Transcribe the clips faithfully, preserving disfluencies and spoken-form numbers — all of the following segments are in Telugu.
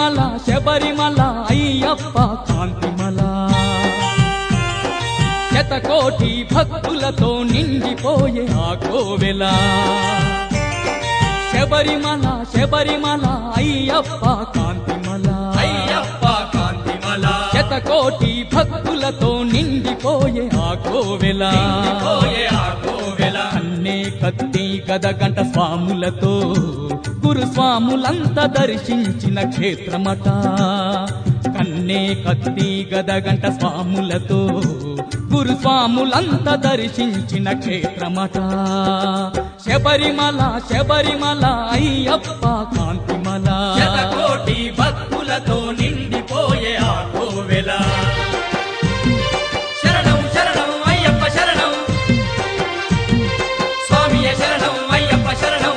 శబరిమల శబరిమల అయ్యప్ప కాంతిమల శతకోటి భక్తులతో నిండిపోయే ఆ కోవెల శబరిమల శబరిమల అయ్యప్ప కాంతిమల అయ్యప్ప కాంతిమల శతకోటి భక్తులతో నిండిపోయే ఆ కోవెల పోయే ఆ కోవెల అన్నే కత్తి గదగంట స్వాములతో గురుస్వాములంతా దర్శించిన క్షేత్రమట కన్నే కత్తి గదగంట స్వాములతో గురుస్వాములంతా దర్శించిన క్షేత్రమట శబరిమల శబరిమల అయ్యప్ప కాంతిమల శతకోటి భక్తులతో నిండిపోయే ఆ కోవెల శరణం శరణం అయ్యప్ప శరణం స్వామియే శరణం అయ్యప్ప శరణం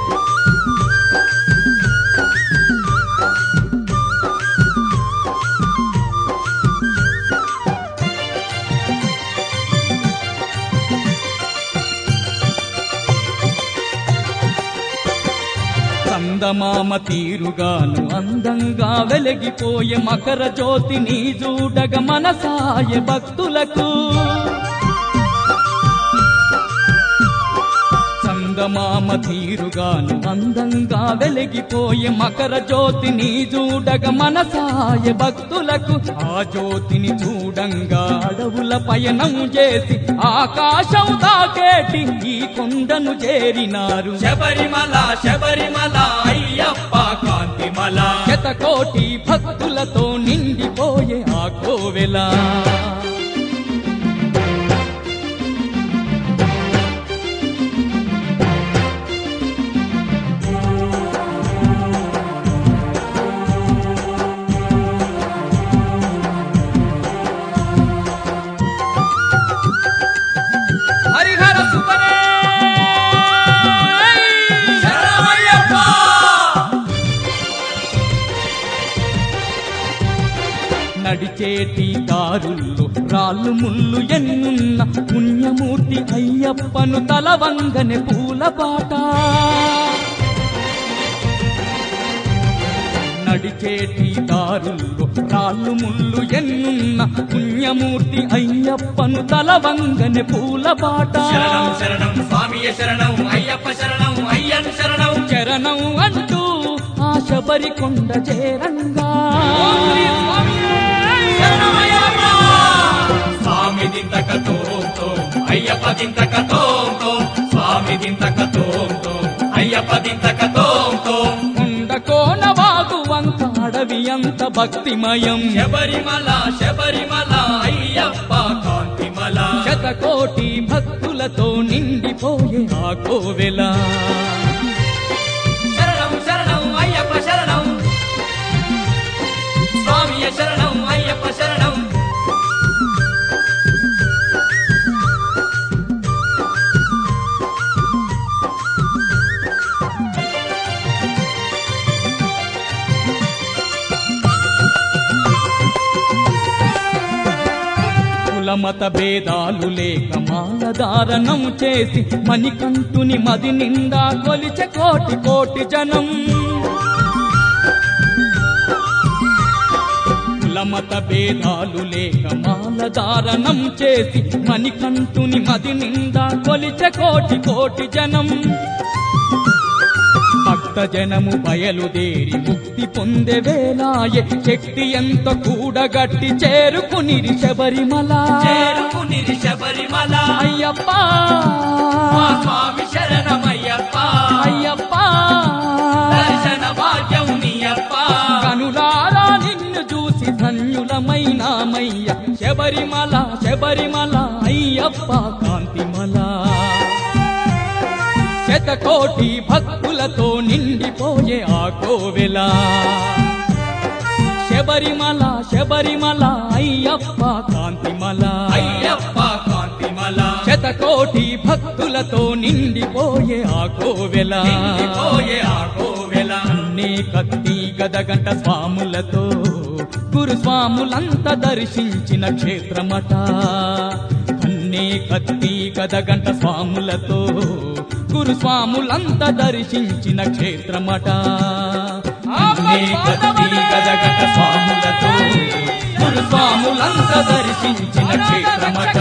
చందమామ తీరుగాను అందంగా వెలిగిపోయే మకర జ్యోతిని చూడగ మనసాయ భక్తులకు చందమామ తీరుగాను అందంగా వెలిగిపోయే మకర జ్యోతిని చూడగ మనసాయ భక్తులకు ఆ జ్యోతిని చూడంగా అడవుల పయనం చేసి ఆకాశం దాకేటి ఈ కొండను చేరినారు శబరిమల శబరిమల అయ్యప్ప కాంతిమల శతకోటి భక్తులతో నిండిపోయే ఆ కోవెల హరిహర సుపరే శరణమయ్యప్ప నడిచేటి దారుల్లో రాళ్ళు ముళ్ళు ఎన్నున్న పుణ్యమూర్తి అయ్యప్పను తలవంగనే పూలబాట నడిచేటి దారుల్లో రాళ్ళు ముళ్ళు ఎన్నున్న పుణ్యమూర్తి అయ్యప్పను తలవంగనే పూలబాట శరణం శరణం స్వామియే శరణం అయ్యప్ప శరణం అయ్యన్ శరణం చరణం అంటూ ఆ శబరి కొండ చేరంగా శరణమయ్యప్ప స్వామి దింతక తోంతో అయ్యప్ప దింతక తోంతో స్వామి దింతక తోంతో అయ్యప్ప దింతక తోంతో కొండ కోన వాగు వంక అడవి అంత భక్తిమయం శబరిమల శబరిమల అయ్యప్ప కాంతిమల శతకోటి భక్తులతో నిండిపోయే ఆ కోవెల శరణం శరణం అయ్యప్ప శరణం స్వామియే శరణం అయ్యప్ప శరణం కులమత భేదాలు లేక మాలధారణం చేసి మణికంఠుని మది నిండా కొలిచె కోటి కోటి జనం కులమత భేదాలు లేక మాలధారణం చేసి మణికంఠుని మది నిండా కొలిచె కోటి కోటి జనం భక్త జనము బయలుదేరి ముక్తి పొందే వేలాయే శక్తి ఎంత కూడగట్టి చేరుకునిరి శబరిమల చేరుకునిరి శబరిమల అయ్యప్ప మా స్వామి శరణమయ్యప్ప అయ్యప్ప దర్శన భాగ్యం నీయప్ప కనులారా నిన్ను చూసి ధన్యులమైనామయ్య శబరిమల శబరిమల అయ్యప్ప కాంతిమల శతకోటి భక్తులతో నిండిపోయే ఆ కోవెల శబరిమల శబరిమల అయ్యప్ప కాంతిమల అయ్యప్ప కాంతిమల శతకోటి భక్తులతో నిండిపోయే ఆ కోవెల పోయే ఆ కోవెల అన్నే కత్తి గదగంట స్వాములతో గురుస్వాములంతా దర్శించిన క్షేత్రమట అన్నే కత్తి గదగంట స్వాములతో గురుస్వాములంతా దర్శించిన క్షేత్రమట నిన్నే కత్తి గదగట స్వాములతో గురు స్వాములంత దర్శించిన క్షేత్రమట